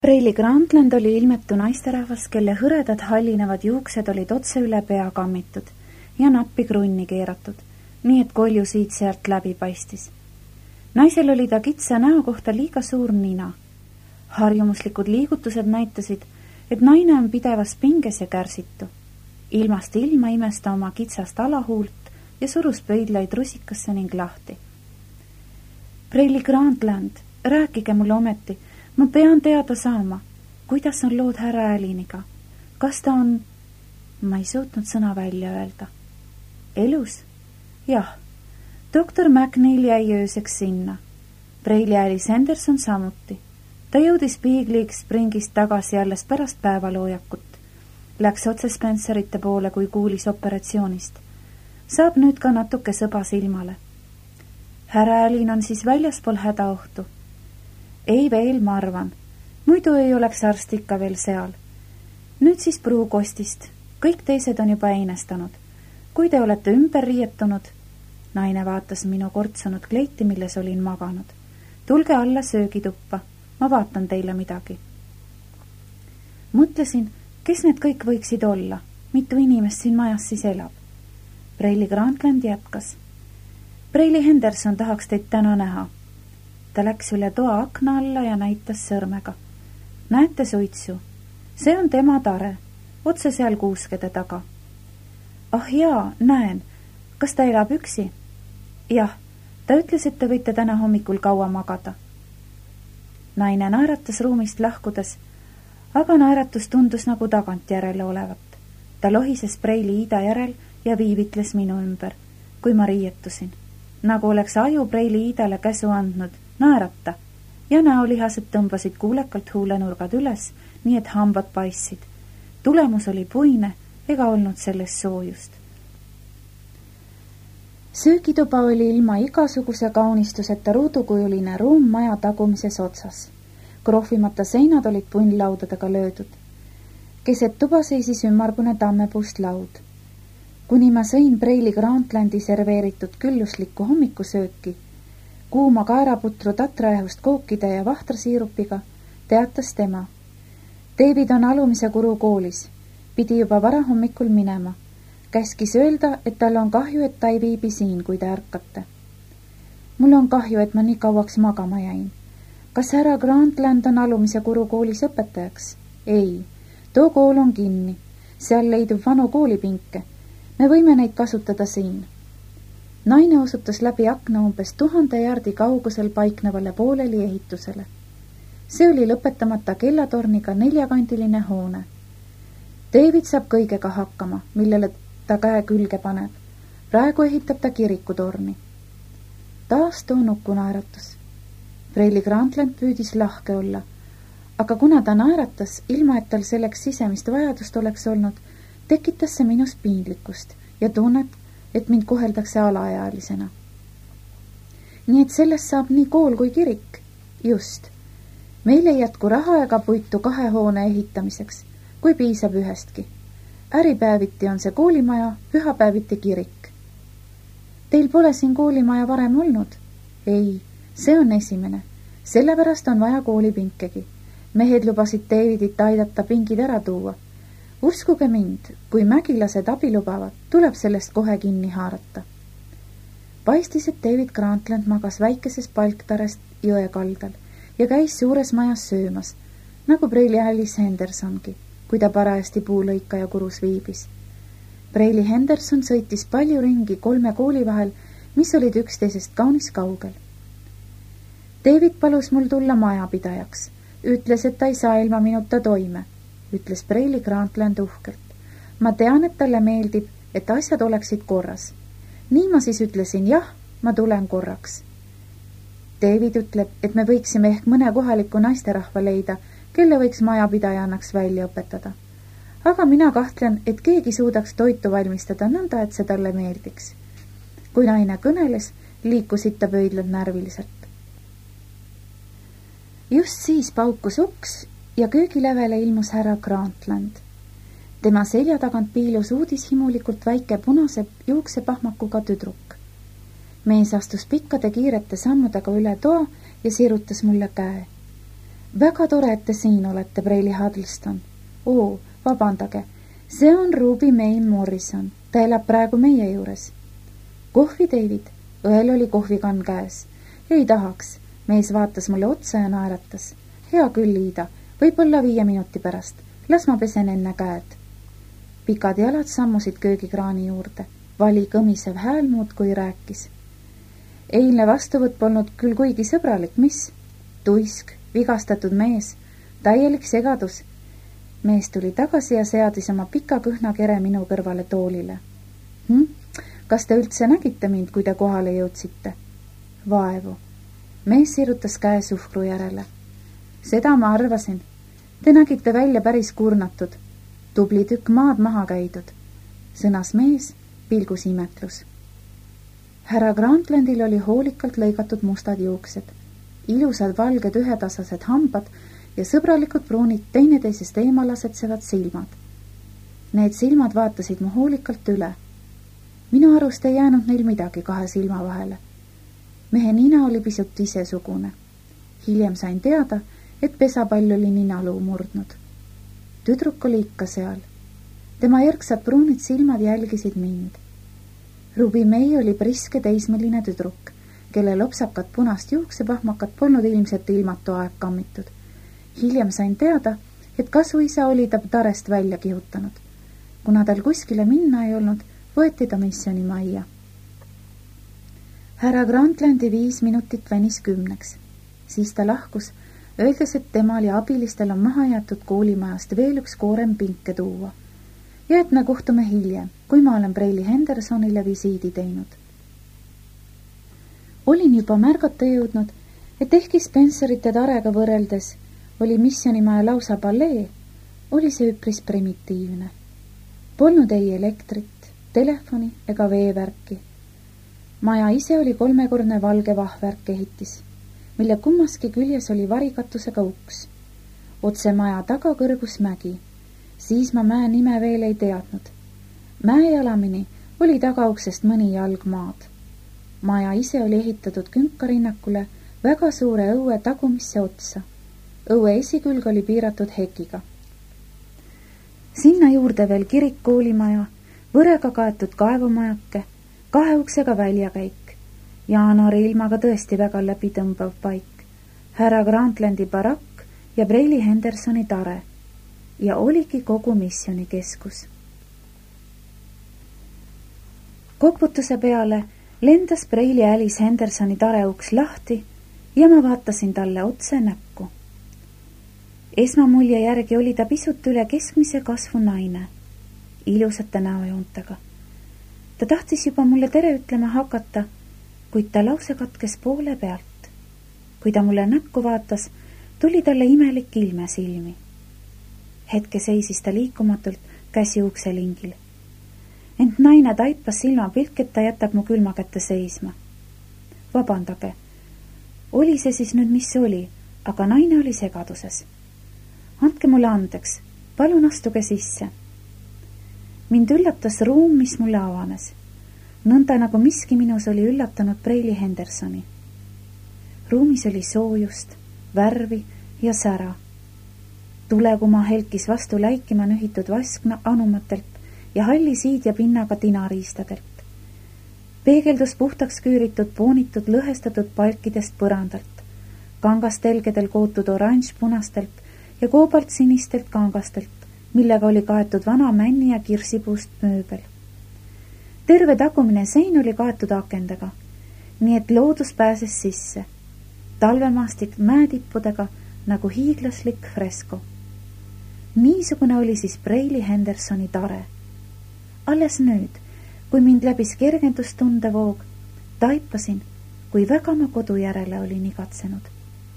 Preili Grantland oli ilmetu naisterahvas, kelle hõredad hallinevad juuksed olid otse üle pea kammitud ja nappi krunni keeratud, nii et kolju siit-sealt läbi paistis. Naisel oli ta kitsa näo kohta liiga suur nina. Harjumuslikud liigutused näitasid, et naine on pidevas pinges ja kärsitu. Ilmast ilma imes ta oma kitsast alahuult ja surus pöidlaid rusikasse ning lahti. Preili Grantland, rääkige mulle ometi, ma pean teada saama, kuidas on lood härra Alleniga. Kas ta on... Ma ei suutnud sõna välja öelda. Elus? Jah. Doktor McNeil jäi ööseks sinna. Preili Alice Henderson samuti. Ta jõudis Big Springist tagasi alles pärast päevaloojakut. Läks otse Spencerite poole, kui kuulis operatsioonist. Saab nüüd ka natuke sõba silmale. Härra Allin on siis väljaspool hädaohtu. Ei veel, ma arvan. Muidu ei oleks arst ikka veel seal. Nüüd siis pruukostist. Kõik teised on juba einestanud. Kui te olete ümber riietunud, naine vaatas minu kortsunud kleiti, milles olin maganud. Tulge alla söögituppa. Ma vaatan teile midagi. Mõtlesin, kes need kõik võiksid olla? Mitu inimest siin majas siis elab? Preili Grantland jätkas. Preili Henderson tahaks teid täna näha. Ta läks üle toa akna alla ja näitas sõrmega. Näete suitsu? See on tema tare, otse seal kuuskede taga. Ah jaa, näen. Kas ta elab üksi? Jah, ta ütles, et te võite täna hommikul kaua magada. Naine naeratas ruumist lahkudes, aga naeratus tundus nagu tagantjärele olevat. Ta lohises Preili Iida järel ja viivitles minu ümber, kui ma riietusin. Nagu oleks aju Preili Iidale käsu andnud naerata ja näolihased tõmbasid kuulekalt huulenurgad üles, nii et hambad paissid. Tulemus oli puine ega olnud sellest soojust. Söögituba oli ilma igasuguse kaunistuseta ruudukujuline ruum maja tagumises otsas. Krohvimata seinad olid punnlaudadega löödud. Keset tuba seisis ümmargune tammepuust laud. Kuni ma sõin Preili Grantlandi serveeritud külluslikku hommikusööki, kuuma kaeraputru tatraehust kookide ja vahtrasiirupiga, teatas tema. David on alumise kuru koolis, pidi juba varahommikul minema. Käskis öelda, et tal on kahju, et ta ei viibi siin, kui te ärkate. Mul on kahju, et ma nii kauaks magama jäin. Kas härra Grantland on alumise kuru koolis õpetajaks? Ei, too kool on kinni. Seal leidub vanu koolipinke. Me võime neid kasutada siin. Naine osutas läbi akna umbes 1000 jaardi kaugusel paiknevale pooleli ehitusele. See oli lõpetamata kellatorniga 4-kandiline hoone. David saab kõigega hakkama, millele ta käe külge paneb. Praegu ehitab ta kirikutorni. Taas too nukunaeratus. Preili Grantland püüdis lahke olla, aga kuna ta naeratas, ilma et tal selleks sisemist vajadust oleks olnud, tekitas see minus piinlikkust ja tunnet, et mind koheldakse alaealisena. Nii et sellest saab nii kool kui kirik. Just. Meil ei jätku raha ega puitu 2 hoone ehitamiseks, kui piisab ühestki. Äripäeviti on see koolimaja, pühapäeviti kirik. Teil pole siin koolimaja varem olnud? Ei, see on esimene. Sellepärast on vaja koolipinkegi. Mehed lubasid Davidit aidata pingid ära tuua. Uskuge mind, kui mägilased abi lubavad, tuleb sellest kohe kinni haarata. Paistis, et David Grantland magas väikeses palktarest jõe kaldal ja käis suures majas söömas, nagu Preili Alice Hendersongi, kui ta parajasti puulõikaja kurus viibis. Preili Henderson sõitis palju ringi 3 kooli vahel, mis olid üksteisest kaunis kaugel. David palus mul tulla majapidajaks, ütles, et ta ei saa ilma minuta toime, ütles Preili Grantland uhkelt. Ma tean, et talle meeldib, et asjad oleksid korras. Nii ma siis ütlesin, jah, ma tulen korraks. David ütleb, et me võiksime ehk mõne kohaliku naisterahva leida, kelle võiks majapidajannaks välja õpetada. Aga mina kahtlen, et keegi suudaks toitu valmistada nõnda, et see talle meeldiks. Kui naine kõneles, liikusid ta pöidlad närviliselt. Just siis paukus uks ja köögilävele ilmus härra Grantland. Tema selja tagant piilus uudishimulikult väike punase juuksepahmakuga tüdruk. Mees astus pikkade kiirete sammudega üle toa ja sirutas mulle käe. Väga tore, et te siin olete, Preili Huddleston. Oo, vabandage, see on Ruby May Morrison. Ta elab praegu meie juures. Kohvi, David. Õel oli kohvikann käes. Ei tahaks. Mees vaatas mulle otsa ja naeratas. Hea küll, Liida. Võib-olla 5 minuti pärast. Las ma pesen enne käed. Pikad jalad sammusid köögikraani juurde. Vali kõmisev hääl muudkui rääkis. Eilne vastuvõtt polnud küll kuigi sõbralik, mis? Tuisk, vigastatud mees, täielik segadus. Mees tuli tagasi ja seadis oma pika kõhna kere minu kõrvale toolile. Kas te üldse nägite mind, kui te kohale jõudsite? Vaevu. Mees sirutas käe suhkru järele. Seda ma arvasin. Te nägite välja päris kurnatud. Tubli tükk maad maha käidud. Sõnas mees, pilgus imetlus. Härra Grantlandil oli hoolikalt lõigatud mustad juuksed, ilusad valged ühetasased hambad ja sõbralikud pruunid teineteisest eemal asetsevad silmad. Need silmad vaatasid mu hoolikalt üle. Minu arust ei jäänud neil midagi 2 silma vahele. Mehe nina oli pisut isesugune. Hiljem sain teada, et pesapall oli ninaluu murdnud. Tüdruk oli ikka seal. Tema järgsad pruunid silmad jälgisid mind. Ruby May oli priske teismeline tüdruk, kelle lopsakad punast juuksepahmakad polnud ilmselt ilmatu aeg kammitud. Hiljem sain teada, et kasuisa oli ta tarest välja kihutanud. Kuna tal kuskile minna ei olnud, võeti ta missioni majja. Härra Grantlandi 5 minutit venis 10. Siis ta lahkus, öeldes, et tema oli abilistel on maha jäetud koolimajast veel üks koorem pinke tuua. Ja et me kohtume hiljem, kui ma olen Preili Hendersonile visiidi teinud. Olin juba märgata jõudnud, et ehkki Spencerite tarega võrreldes oli missionimaja lausa palee, oli see üpris primitiivne. Polnud ei elektrit, telefoni ega veevärki. Maja ise oli 3-kordne valge vahvärk ehitis, mille kummaski küljes oli varikatusega uks. Otse maja taga kõrgus mägi. Siis ma mäe nime veel ei teadnud. Mäe jalamini oli tagauksest mõni jalg maad. Maja ise oli ehitatud künkarinnakule väga suure õue tagumisse otsa. Õue esikülg oli piiratud hekiga. Sinna juurde veel kirik koolimaja, võrega kaetud kaevumajake, 2 uksega väljakäik. Jaanuari ilmaga tõesti väga läbitõmbav paik. Härra Grantlandi barakk ja Preili Hendersoni tare. Ja oligi kogu missioni keskus. Koputuse peale lendas Preili Alice Hendersoni tare uks lahti ja ma vaatasin talle otse näkku. Esmamulje järgi oli ta pisut üle keskmise kasvu naine, ilusate näojoontega. Ta tahtis juba mulle tere ütlema hakata, kuid ta lause katkes poole pealt. Kui ta mulle näkku vaatas, tuli talle imelik ilme silmi. Hetke seisis ta liikumatult käsi ukselingil. Ent naine taipas silma pilk, et ta jätab mu külma kätte seisma. Vabandage, oli see siis nüüd, mis oli, aga naine oli segaduses. Andke mulle andeks, palun astuge sisse. Mind üllatas ruum, mis mulle avanes. Nõnda nagu miski minus oli üllatanud Preili Hendersoni. Ruumis oli soojust, värvi ja sära. Tulekuma helkis vastu läikima nühitud vaskna anumatelt ja halli siid ja pinnaga tinariistadelt. Peegeldus puhtaks küüritud, poonitud, lõhestatud palkidest põrandalt, kangastelgedel kootud oranž punastelt ja koobalt sinistelt kangastelt, millega oli kaetud vana männi ja kirsipuust mööbel. Terve tagumine sein oli kaetud akendega, nii et loodus pääses sisse. Talvemaastik mäetippudega nagu hiiglaslik fresko. Niisugune oli siis Preili Hendersoni tare. Alles nüüd, kui mind läbis kergendustundevoog, taipasin, kui väga ma kodu järele olin igatsenud.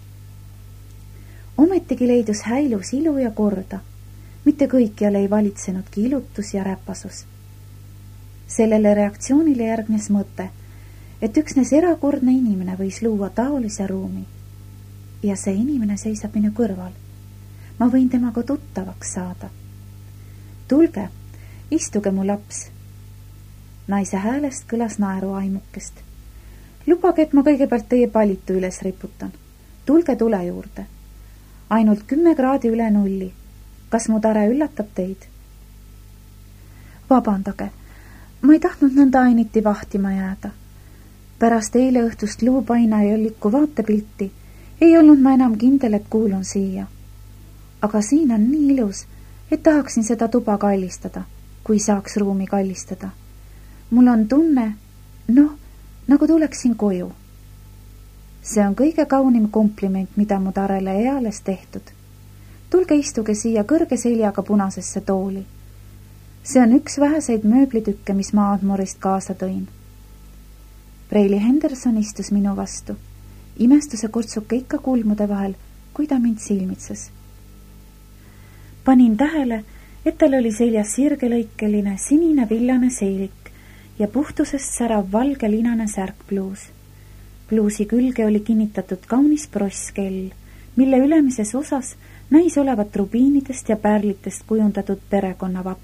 Ometigi leidus häilus ilu ja korda, mitte kõikjal ei valitsenudki ilutus ja räpasus. Sellele reaktsioonile järgnes mõte, et üksnes erakordne inimene võis luua taolise ruumi. Ja see inimene seisab minu kõrval. Ma võin temaga tuttavaks saada. Tulge, istuge mu laps. Naise häälest kõlas naeru aimukest. Lubage, et ma kõigepealt teie palitu üles riputan. Tulge tule juurde. ainult 10 kraadi üle nulli. Kas mu tare üllatab teid? Vabandage, ma ei tahtnud nõnda ainiti vahtima jääda. Pärast eile õhtust luupaina ja jõlliku vaatepilti ei olnud ma enam kindel, et kuulun siia. Aga siin on nii ilus, et tahaksin seda tuba kallistada, kui saaks ruumi kallistada. Mul on tunne, nagu tuleksin koju. See on kõige kaunim kompliment, mida mu tarele eales tehtud. Tulge istuge siia kõrge seljaga punasesse tooli. See on üks väheseid mööblitükke, mis ma Aadmorist kaasa tõin. Preili Henderson istus minu vastu, imestuse kurtsuke ikka kulmude vahel, kui ta mind silmitses. Panin tähele, et tal oli seljas sirgelõikeline sinine villane seelik ja puhtusest särav valge linane särkpluus. Pluusi külge oli kinnitatud kaunis prosskell, mille ülemises osas näis olevat rubiinidest ja pärlitest kujundatud perekonnavapp.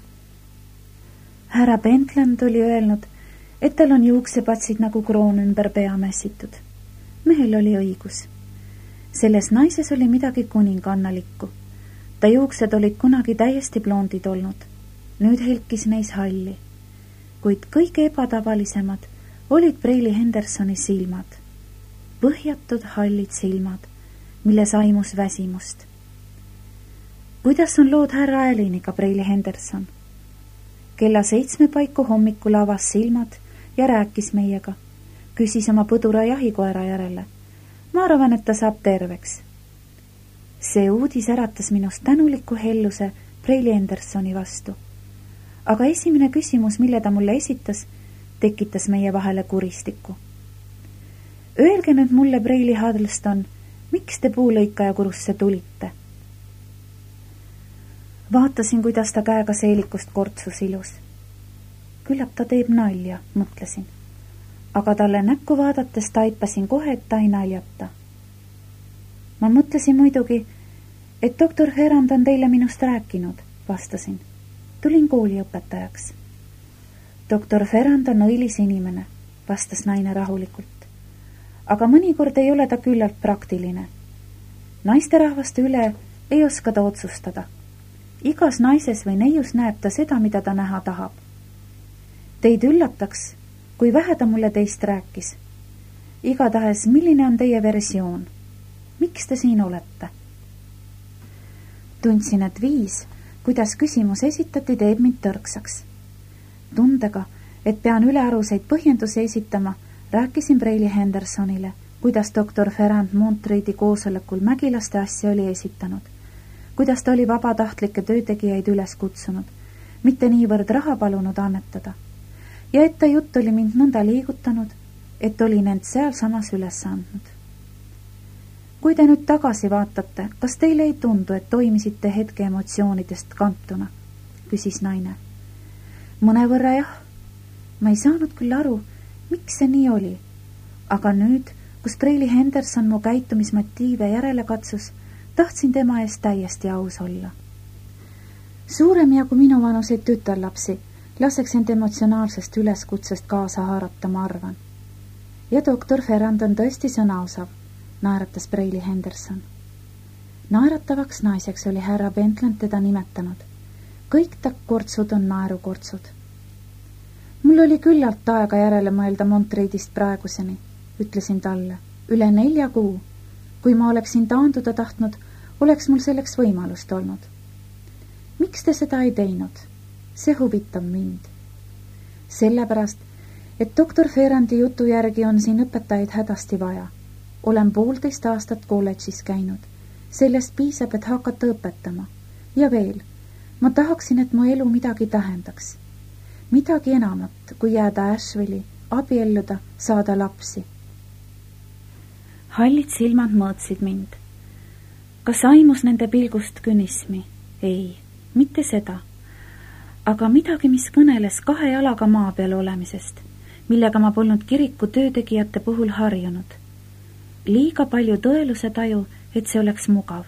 Härra Pentland oli öelnud, et tal on juuksepatsid nagu kroon ümber pea mässitud. Mehel oli õigus. Selles naises oli midagi kuningannalikku. Ta juuksed olid kunagi täiesti blondid olnud. Nüüd helkis neis halli. Kuid kõige ebatavalisemad olid Preili Hendersoni silmad. Põhjatud hallid silmad, milles aimus väsimust. Kuidas on lood härra Alleniga, Preili Henderson? Kella 7 paiku hommikul avas silmad ja rääkis meiega. Küsis oma põdura jahikoera järele. Ma arvan, et ta saab terveks. See uudis äratas minust tänuliku helluse Preili Hendersoni vastu. Aga esimene küsimus, mille ta mulle esitas, tekitas meie vahele kuristiku. Öelge nüüd mulle, Preili Huddleston, miks te puulõikaja kurusse tulite? Vaatasin, kuidas ta käega seelikust kortsus ilus. Küllap ta teeb nalja, mõtlesin. Aga talle näkku vaadates taipasin kohe, et ta ei naljata. Ma mõtlesin muidugi, et doktor Ferrand on teile minust rääkinud, vastasin. Tulin kooliõpetajaks. Doktor Ferrand on õilis inimene, vastas naine rahulikult. Aga mõnikord ei ole ta küllalt praktiline. Naisterahvaste üle ei oska ta otsustada. Igas naises või neius näeb ta seda, mida ta näha tahab. Teid üllataks, kui vähe ta mulle teist rääkis. Igatahes, milline on teie versioon? Miks te siin olete? Tundsin, et viis, kuidas küsimus esitati, teeb mind tõrksaks. Tundega, et pean ülearuseid põhjendusi esitama, rääkisin Preili Hendersonile, kuidas doktor Ferrand Montreidi koosolekul Mägilaste asja oli esitanud, kuidas ta oli vabatahtlikke töötegijaid üles kutsunud, mitte niivõrd raha palunud annetada, ja et ta jutt oli mind nõnda liigutanud, et olin end sealsamas üles andnud. Kui te nüüd tagasi vaatate, kas teile ei tundu, et toimisite hetke emotsioonidest kantuna, küsis naine. Mõnevõrra jah, ma ei saanud küll aru, miks see nii oli, aga nüüd, kus Preili Henderson mu käitumismotiive järele katsus, tahtsin tema eest täiesti aus olla. Suurem jagu minu vanuseid tütarlapsi laseks end emotsionaalsest üleskutsest kaasa haarata, ma arvan. Ja doktor Ferrand on tõesti sõnaosav, naeratas Preili Henderson. Naeratavaks naiseks oli härra Pentland teda nimetanud. Kõik ta kortsud on naerukortsud. Mul oli küllalt aega järele mõelda Montreidist praeguseni, ütlesin talle, üle 4 kuu. Kui ma oleksin taanduda tahtnud, oleks mul selleks võimalust olnud. Miks te seda ei teinud? See huvitab mind. Sellepärast, et doktor Ferrandi jutu järgi on siin õpetajaid hädasti vaja. Olen 1,5 aastat kolledžis käinud. Sellest piisab, et hakata õpetama. Ja veel, ma tahaksin, et mu elu midagi tähendaks. Midagi enamat, kui jääda Asheville'i, abielluda, saada lapsi. Hallid silmad mõõtsid mind. Kas aimus nende pilgust künismi? Ei, mitte seda. Aga midagi, mis kõneles 2 jalaga maa peal olemisest, millega ma polnud kiriku töötegijate puhul harjunud. Liiga palju tõeluse taju, et see oleks mugav.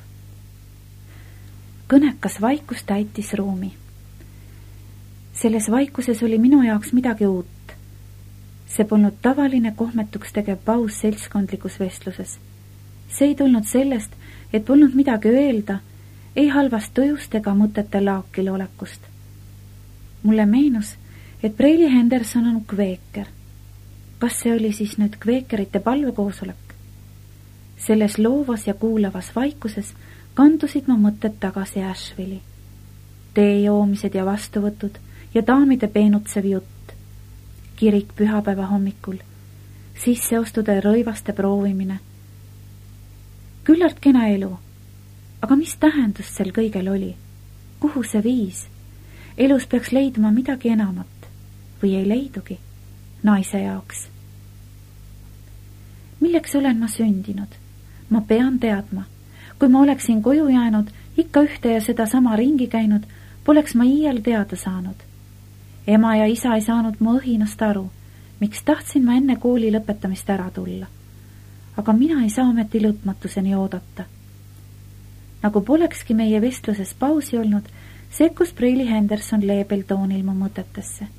Kõnekas vaikus täitis ruumi. Selles vaikuses oli minu jaoks midagi uut. See polnud tavaline kohmetuks tegev paus seltskondlikus vestluses. See ei tulnud sellest, et polnud midagi öelda, ei halvast tujust ega mõtete laokil olekust. Mulle meenus, et Preili Henderson on kveeker. Kas see oli siis nüüd kveekerite palvekoosolek? Selles loovas ja kuulavas vaikuses kandusid ma mõtted tagasi Asheville'i. Tee joomised ja vastuvõtud ja daamide peenutsev jutt. Kirik pühapäeva hommikul. Sisseostude rõivaste proovimine. Küllalt kena elu. Aga mis tähendus sel kõigel oli? Kuhu see viis? Elus peaks leidma midagi enamat. Või ei leidugi? Naise jaoks. Milleks olen ma sündinud? Ma pean teadma. Kui ma oleksin koju jäänud, ikka ühte ja seda sama ringi käinud, poleks ma iial teada saanud. Ema ja isa ei saanud mu õhinast aru, miks tahtsin ma enne kooli lõpetamist ära tulla. Aga mina ei saa ometi lõpmatuseni oodata. Nagu polekski meie vestluses pausi olnud, sekkus Preili Henderson leebel toonil mu mõtetesse.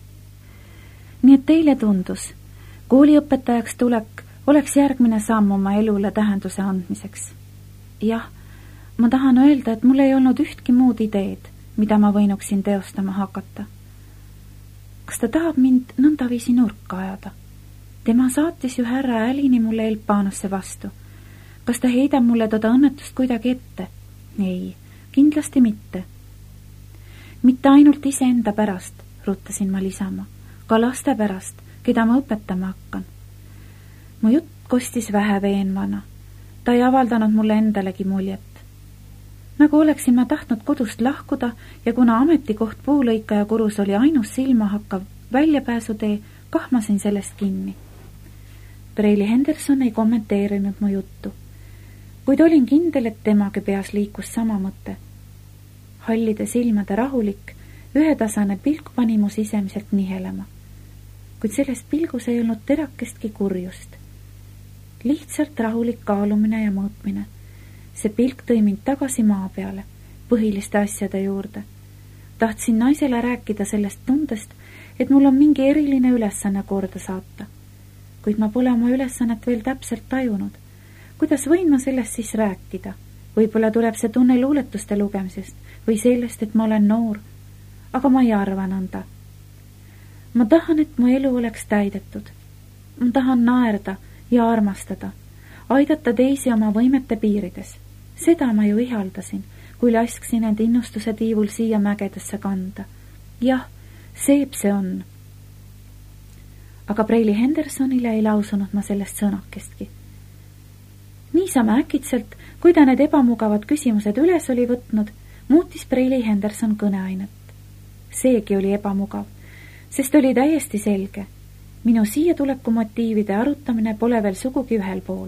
Nii et teile tundus, kooliõpetajaks tulek oleks järgmine samm oma elule tähenduse andmiseks. Jah, ma tahan öelda, et mul ei olnud ühtki muud ideed, mida ma võinuksin teostama hakata. Kas ta tahab mind nõndaviisi nurka ajada? Tema saatis ju härra Alini mulle Elpaanosse vastu. Kas ta heidab mulle toda õnnetust kuidagi ette? Ei, kindlasti mitte. Mitte ainult iseenda pärast, ruttasin ma lisama, ka laste pärast, keda ma õpetama hakkan. Mu jutt kostis vähe veenvana. Ta ei avaldanud mulle endalegi muljet. Nagu oleksin ma tahtnud kodust lahkuda ja kuna ametikoht puulõikaja kurus oli ainus silmahakkav väljapääsutee, kahmasin sellest kinni. Preili Henderson ei kommenteerinud mu juttu, kuid olin kindel, et temagi peas liikus sama mõte. Hallide silmade rahulik, ühetasane pilk pani mu sisemiselt nihelema, kuid selles pilgus ei olnud terakestki kurjust. Lihtsalt rahulik kaalumine ja mõõtmine. See pilk tõi mind tagasi maa peale, põhiliste asjade juurde. Tahtsin naisele rääkida sellest tundest, et mul on mingi eriline ülesanne korda saata. Kuid ma pole oma ülesannet veel täpselt tajunud. Kuidas võin ma sellest siis rääkida? Võib-olla tuleb see tunne luuletuste lugemisest või sellest, et ma olen noor. Aga ma ei arva nõnda. Ma tahan, et mu elu oleks täidetud. Ma tahan naerda ja armastada, aidata teisi oma võimete piirides. Seda ma ju ihaldasin, kui lasksin end innustuse tiivul siia mägedesse kanda. Jah, seeb see on. Aga Preili Hendersonile ei lausunud ma sellest sõnakestki. Niisama äkitselt, kui ta need ebamugavad küsimused üles oli võtnud, muutis Preili Henderson kõneainet. Seegi oli ebamugav, sest oli täiesti selge. Minu siia tuleku motiivide arutamine pole veel sugugi ühel pool.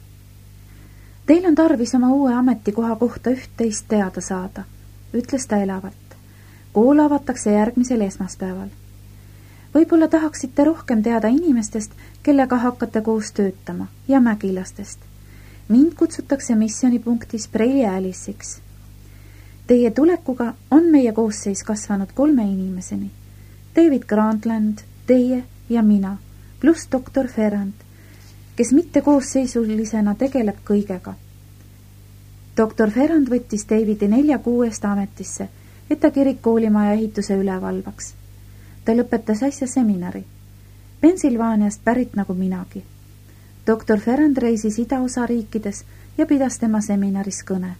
Teil on tarvis oma uue ametikoha kohta üht-teist teada saada, ütles ta elavalt. Kool avatakse järgmisel esmaspäeval. Võib-olla tahaksite rohkem teada inimestest, kellega hakkate koos töötama ja mägilastest. Mind kutsutakse missioonipunktis Preili Alice'iks. Teie tulekuga on meie koosseis kasvanud 3 inimeseni. David Grantland, teie ja mina, pluss doktor Ferrand, kes mitte koosseisulisena tegeleb kõigega. Doktor Ferrand võttis Davidi 4 kuu eest ametisse, et ta kirikkoolimaja ehituse üle valvaks. Ta lõpetas äsja seminari. Pensilvaaniast pärit nagu minagi. Doktor Ferrand reisis idaosa riikides ja pidas tema seminaris kõne.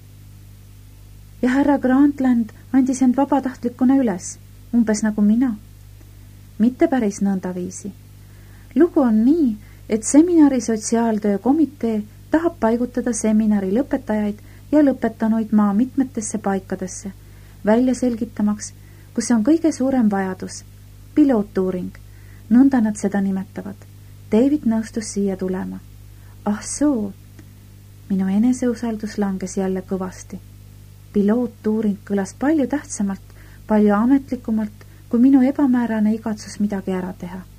Ja härra Grantland andis end vabatahtlikuna üles, umbes nagu mina. Mitte päris nõndaviisi. Lugu on nii, et seminari sotsiaaltöö komitee tahab paigutada seminari lõpetajaid ja lõpetanuid maa mitmetesse paikadesse, välja selgitamaks, kus on kõige suurem vajadus, pilootuuring, nõnda nad seda nimetavad. David nõustus siia tulema. Ah soo, minu eneseusaldus langes jälle kõvasti. Pilootuuring kõlas palju tähtsamalt, palju ametlikumalt, kui minu ebamäärane igatsus midagi ära teha.